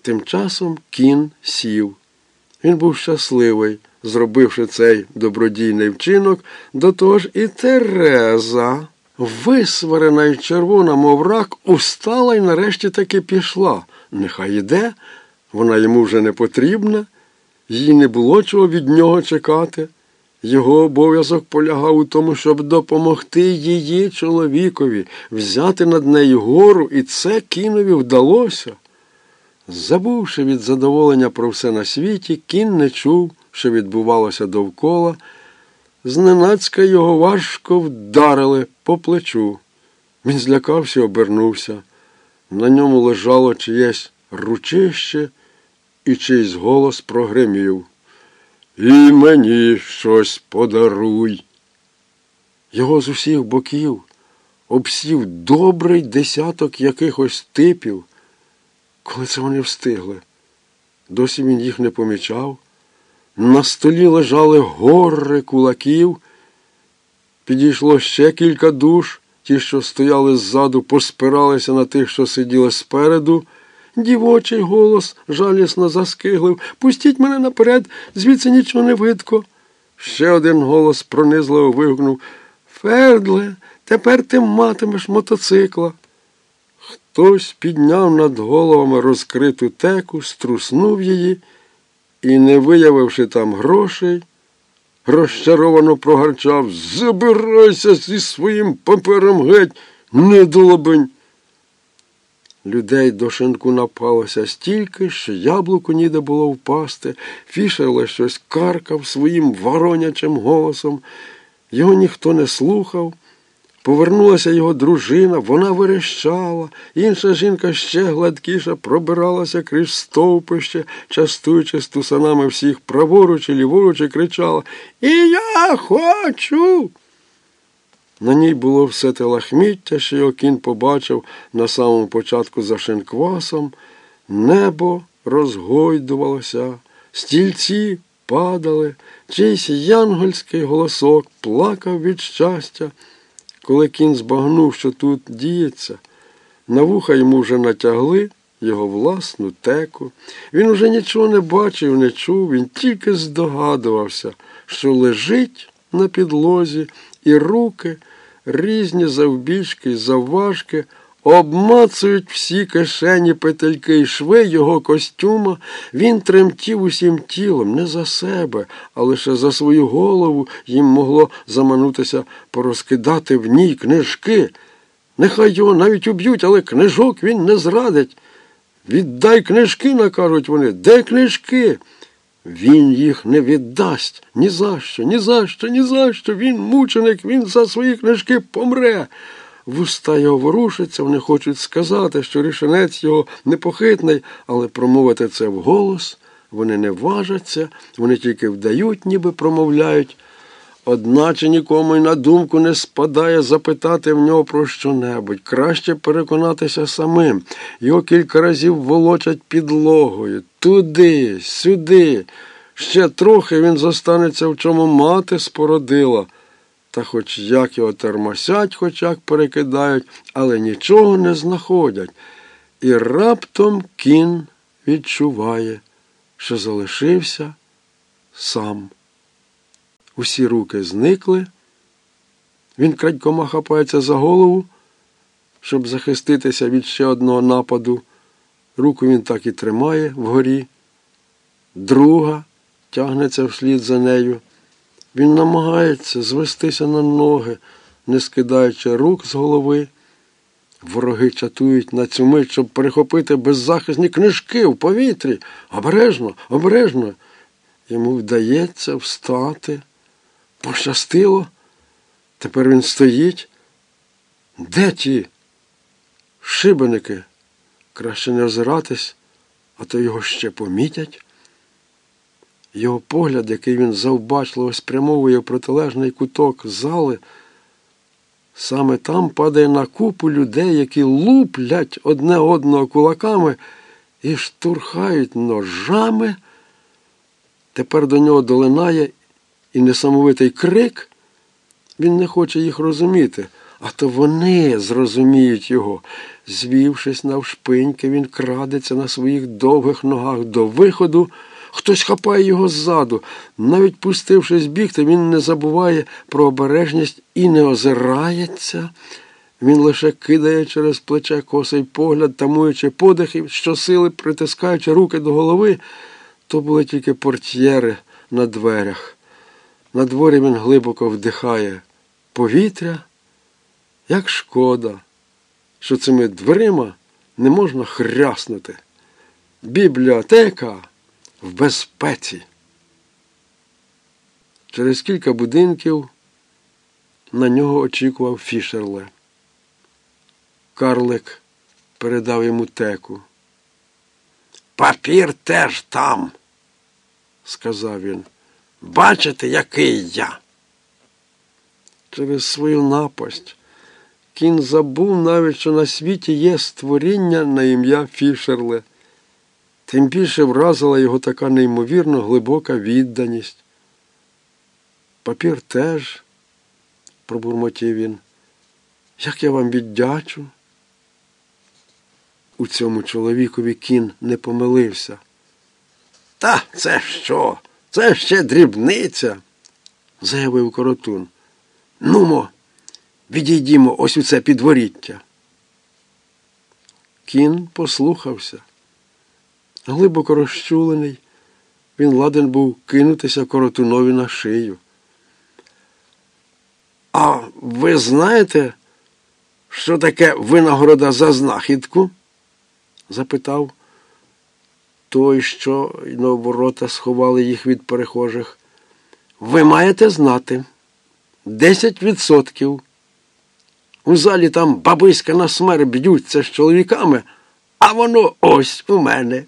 Тим часом кін сів. Він був щасливий, зробивши цей добродійний вчинок, до того ж і Тереза, висварена й червона, мов рак, устала й нарешті таки пішла. Нехай іде, вона йому вже не потрібна, їй не було чого від нього чекати. Його обов'язок полягав у тому, щоб допомогти її чоловікові, взяти над нею гору, і це кінові вдалося. Забувши від задоволення про все на світі, кін не чув, що відбувалося довкола. Зненацька його важко вдарили по плечу. Він злякався і обернувся. На ньому лежало чиєсь ручище, і чийсь голос прогримів: «І мені щось подаруй». Його з усіх боків обсів добрий десяток якихось типів. Коли це вони встигли? Досі він їх не помічав. На столі лежали гори кулаків. Підійшло ще кілька душ. Ті, що стояли ззаду, поспиралися на тих, що сиділи спереду. Дівочий голос жалісно заскиглив: «Пустіть мене наперед, звідси нічого не видко». Ще один голос пронизливо вигукнув: «Фердле, тепер ти матимеш мотоцикла». Хтось підняв над головами розкриту теку, струснув її і, не виявивши там грошей, розчаровано прогарчав: «Забирайся зі своїм папером геть, недолабень!» Людей до шинку напалося стільки, що яблуку ніде було впасти. Фішерле щось каркав своїм воронячим голосом. Його ніхто не слухав. Повернулася його дружина, вона верещала. Інша жінка ще гладкіша пробиралася крізь стовпище, частуючи стусанами всіх праворуч і ліворуч, і кричала: «І я хочу!» На ній було все те лахміття, що його кін побачив на самому початку за шинквасом. Небо розгойдувалося, стільці падали, чийсь янгольський голосок плакав від щастя. Коли кін збагнув, що тут діється, на вуха йому вже натягли його власну теку. Він уже нічого не бачив, не чув, він тільки здогадувався, що лежить на підлозі, і руки, різні завбільшки й завважки, обмацують всі кишені, петельки й шви його костюма. Він тремтів усім тілом, не за себе, а лише за свою голову. Їм могло заманутися порозкидати в ній книжки. Нехай його навіть уб'ють, але книжок він не зрадить. «Віддай книжки», – накажуть вони. «Де книжки?» Він їх не віддасть. Ні за що, ні за що, ні за що. Він мученик, він за свої книжки помре. Вуста його ворушаться, вони хочуть сказати, що рішенець його непохитний, але промовити це вголос вони не важаться, вони тільки вдають, ніби промовляють. Одначе нікому й на думку не спадає запитати в нього про що-небудь. Краще переконатися самим. Його кілька разів волочать підлогою. Туди, сюди. Ще трохи він зостанеться, в чому мати спородила. Та хоч як його термосять, хоч як перекидають, але нічого не знаходять. І раптом кін відчуває, що залишився сам. Усі руки зникли. Він крадькома хапається за голову, щоб захиститися від ще одного нападу. Руку він так і тримає вгорі. Друга тягнеться вслід за нею. Він намагається звестися на ноги, не скидаючи рук з голови. Вороги чатують на цю мить, щоб перехопити беззахисні книжки в повітрі. Обережно, обережно. Йому вдається встати. Пощастило. Тепер він стоїть. Де ті шибеники? Краще не озиратись, а то його ще помітять. Його погляд, який він завбачливо спрямовує в протилежний куток зали, саме там падає на купу людей, які луплять одне одного кулаками і штурхають ножами. Тепер до нього долинає і несамовитий крик. Він не хоче їх розуміти, а то вони зрозуміють його. Звівшись навшпиньки, він крадеться на своїх довгих ногах до виходу. Хтось хапає його ззаду. Навіть пустившись бігти, він не забуває про обережність і не озирається. Він лише кидає через плече косий погляд, тамуючи подих і щосили притискаючи руки до голови. То були тільки портьєри на дверях. На дворі він глибоко вдихає повітря. Як шкода, що цими дверима не можна хряснути. Бібліотека в безпеці. Через кілька будинків на нього очікував Фішерле. Карлик передав йому теку. «Папір теж там», – сказав він. «Бачите, який я?» Через свою напасть Кін забув навіть, що на світі є створіння на ім'я Фішерле. Тим більше вразила його така неймовірно глибока відданість. «Папір теж», – пробурмотів він. «Як я вам віддячу?» У цьому чоловікові Кін не помилився. «Та це що? Це ще дрібниця», – заявив Коротун. «Нумо, відійдімо ось у це підворіття». Кін послухався. Глибоко розчулений, він ладен був кинутися Коротунові на шию. «А ви знаєте, що таке винагорода за знахідку?» – запитав той, що на ворота сховали їх від перехожих. «Ви маєте знати. 10%. У залі там бабиська на смерть б'ються з чоловіками, а воно ось у мене».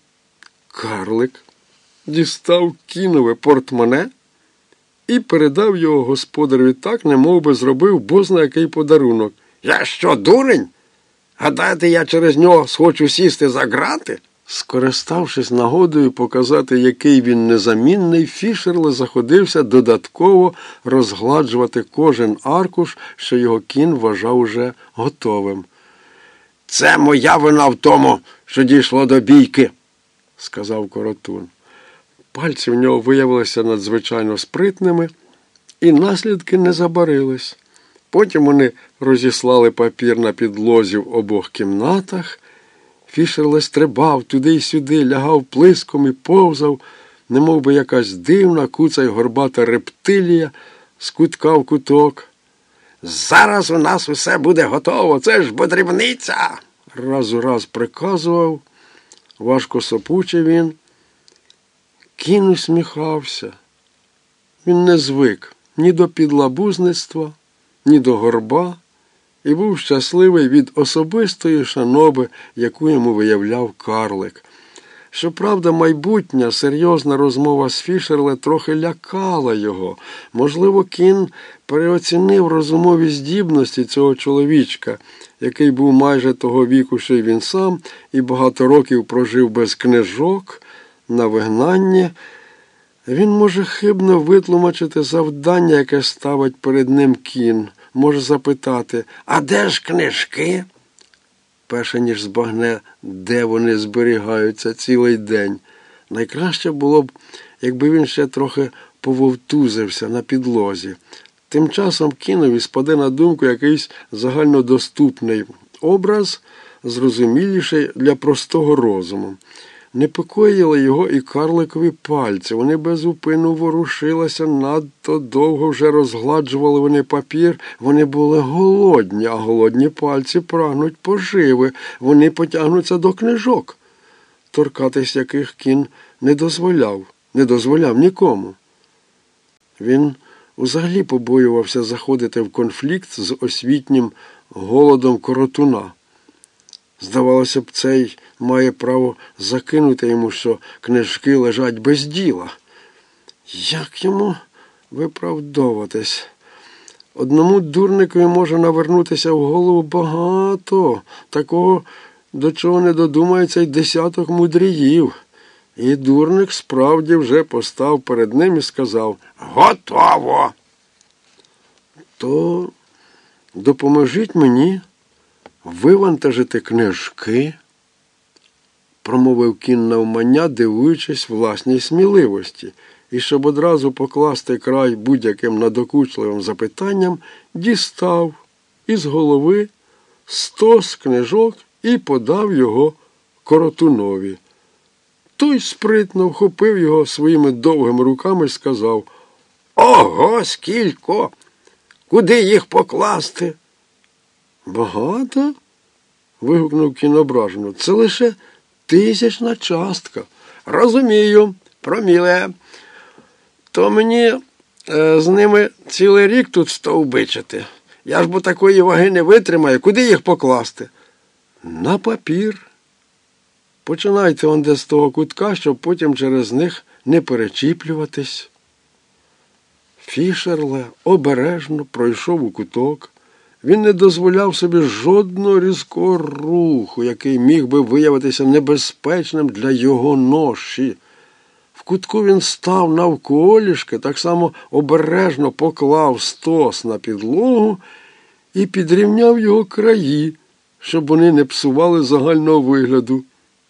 Карлик дістав Кінове портмоне і передав його господареві так, немов би зробив бозна який подарунок. «Я що, дурень? Гадаєте, я через нього схочу сісти за грати?» Скориставшись нагодою показати, який він незамінний, Фішерле заходився додатково розгладжувати кожен аркуш, що його Кін вважав уже готовим. «Це моя вина в тому, що дійшло до бійки», – сказав Коротун. Пальці в нього виявилися надзвичайно спритними, і наслідки не забарились. Потім вони розіслали папір на підлозі в обох кімнатах. Фішерле стрибав туди й сюди, лягав плиском і повзав, немов би якась дивна, куца й горбата рептилія з кутка в куток. «Зараз у нас усе буде готово, це ж бо дрібниця!» Раз у раз приказував, важко сопучий він. Кін усміхався. Він не звик ні до підлабузництва, ні до горба, і був щасливий від особистої шаноби, яку йому виявляв Карлик. Щоправда, майбутня серйозна розмова з Фішерле трохи лякала його. Можливо, Кін переоцінив розумові здібності цього чоловічка, який був майже того віку, що й він сам, і багато років прожив без книжок, на вигнанні. Він може хибно витлумачити завдання, яке ставить перед ним Кін. Може запитати, а де ж книжки? Перше, ніж збагне, де вони зберігаються цілий день. Найкраще було б, якби він ще трохи пововтузився на підлозі. Тим часом Кінові спаде на думку якийсь загальнодоступний образ, зрозуміліший для простого розуму. Непокоїли його і карликові пальці. Вони безупинно ворушилися, надто довго вже розгладжували вони папір. Вони були голодні, а голодні пальці прагнуть поживи. Вони потягнуться до книжок, торкатись яких Кін не дозволяв нікому. Він взагалі побоювався заходити в конфлікт з освітнім голодом Коротуна. Здавалося б, цей має право закинути йому, що книжки лежать без діла. Як йому виправдовуватись? Одному дурникові може навернутися в голову багато, такого, до чого не додумається й десяток мудріїв. І дурник справді вже постав перед ним і сказав «Готово!» То допоможіть мені вивантажити книжки, промовив кін навмання, дивуючись власній сміливості, і щоб одразу покласти край будь-яким надокучливим запитанням, дістав із голови 100 книжок і подав його Коротунові. Той спритно вхопив його своїми довгими руками і сказав: «Ого, скілько! Куди їх покласти?» «Багато?» – вигукнув кін ображено. «Це лише 1000 частка». «Розумію, проміле. То мені з ними цілий рік тут стовбичити. Я ж бо такої ваги не витримаю. Куди їх покласти?» «На папір. Починайте онде з того кутка, щоб потім через них не перечіплюватись». Фішерле обережно пройшов у куток. Він не дозволяв собі жодного різкого руху, який міг би виявитися небезпечним для його ноші. В кутку він став навколішки, так само обережно поклав стос на підлогу і підрівняв його краї, щоб вони не псували загального вигляду.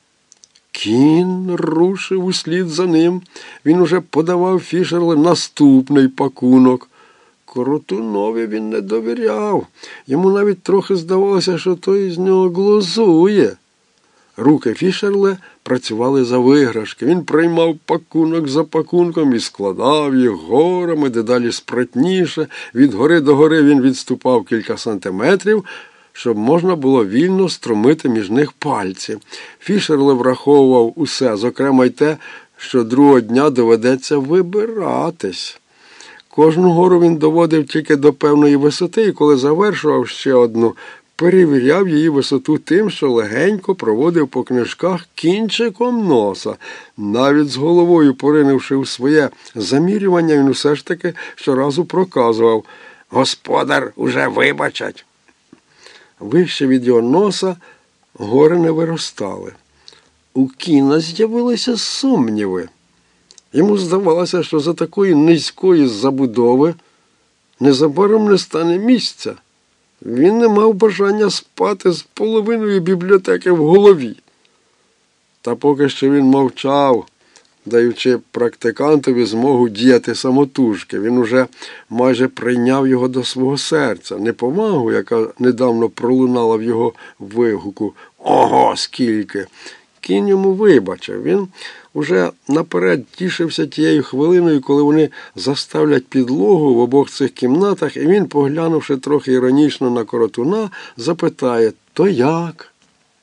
Кін рушив услід за ним. Він уже подавав Фішерле наступний пакунок. Коротунові він не довіряв. Йому навіть трохи здавалося, що той з нього глузує. Руки Фішерле працювали за виграшки. Він приймав пакунок за пакунком і складав їх горами, дедалі спритніше. Від гори до гори він відступав кілька сантиметрів, щоб можна було вільно струмити між них пальці. Фішерле враховував усе, зокрема й те, що другого дня доведеться вибиратись. Кожну гору він доводив тільки до певної висоти, і коли завершував ще одну, перевіряв її висоту тим, що легенько проводив по книжках кінчиком носа. Навіть з головою поринувши у своє замірювання, він усе ж таки щоразу проказував: «Господар уже вибачать». Вище від його носа гори не виростали. У кіна з'явилися сумніви. Йому здавалося, що за такої низької забудови незабаром не стане місця. Він не мав бажання спати з половиною бібліотеки в голові. Та поки що він мовчав, даючи практикантові змогу діяти самотужки. Він уже майже прийняв його до свого серця. Неповагу, яка недавно пролунала в його вигуку «Ого, скільки!» Кін йому вибачив. Він уже наперед тішився тією хвилиною, коли вони заставлять підлогу в обох цих кімнатах, і він, поглянувши трохи іронічно на Коротуна, запитає: «То як?»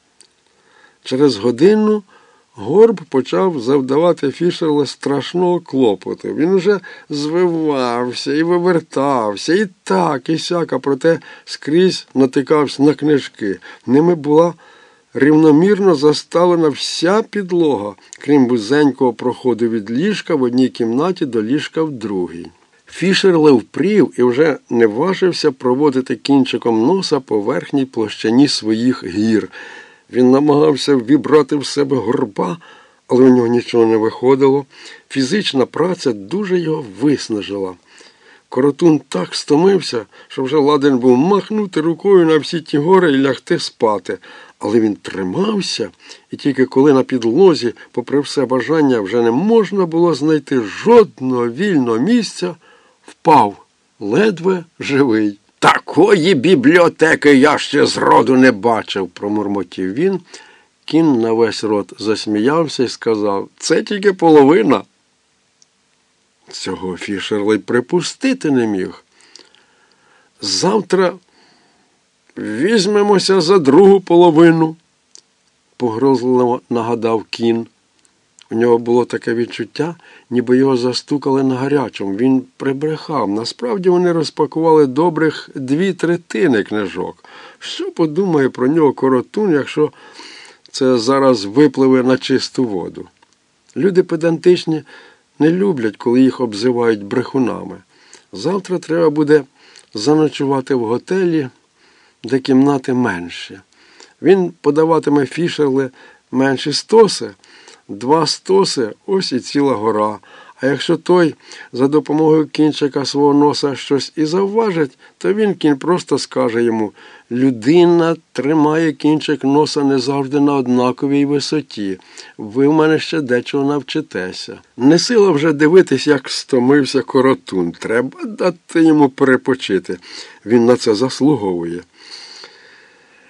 Через годину Горб почав завдавати Фішерле страшного клопоту. Він уже звивався і вивертався, і так, і сяк, а проте скрізь натикався на книжки. Ними була рівномірно заставлена вся підлога, крім вузенького проходу від ліжка в одній кімнаті до ліжка в другій. Фішерле впрів і вже не важився проводити кінчиком носа по верхній площині своїх гір. Він намагався вібрати в себе Горба, але у нього нічого не виходило. Фізична праця дуже його виснажила. Коротун так стомився, що вже ладен був махнути рукою на всі ті гори і лягти спати. Але він тримався, і тільки коли на підлозі, попри все бажання, вже не можна було знайти жодного вільного місця, впав, ледве живий. «Такої бібліотеки я ще зроду не бачив», – промурмотів він. Кін на весь рот засміявся і сказав: «Це тільки половина». Цього Фішерле й припустити не міг. «Завтра візьмемося за другу половину», – погрозливо нагадав Кін. У нього було таке відчуття, ніби його застукали на гарячому. Він прибрехав. Насправді вони розпакували добрих 2/3 книжок. Що подумає про нього Коротун, якщо це зараз випливе на чисту воду? Люди педантичні не люблять, коли їх обзивають брехунами. Завтра треба буде заночувати в готелі, де кімнати менші. Він подаватиме Фішерле менші стоси. 2 стоси – ось і ціла гора. А якщо той за допомогою кінчика свого носа щось і завважить, то кінь просто скаже йому: людина тримає кінчик носа не завжди на однаковій висоті. Ви в мене ще дечого навчитеся. Не сила вже дивитись, як стомився коротун. Треба дати йому перепочити. Він на це заслуговує.